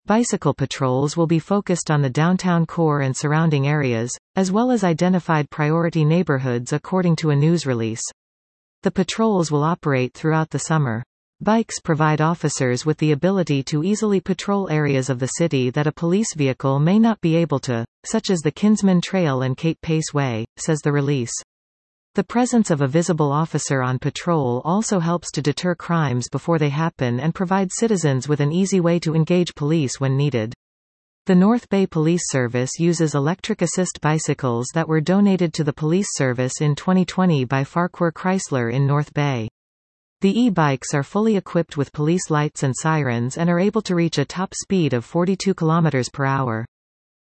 Bicycle patrols will be focused on the downtown core and surrounding areas, as well as identified priority neighborhoods according to a news release. The patrols will operate throughout the summer. Bikes provide officers with the ability to easily patrol areas of the city that a police vehicle may not be able to, such as the Kinsman Trail and Kate Pace Way, says the release. The presence of a visible officer on patrol also helps to deter crimes before they happen and provide citizens with an easy way to engage police when needed. The North Bay Police Service uses electric assist bicycles that were donated to the police service in 2020 by Farquhar Chrysler in North Bay. The e-bikes are fully equipped with police lights and sirens and are able to reach a top speed of 42 km/h.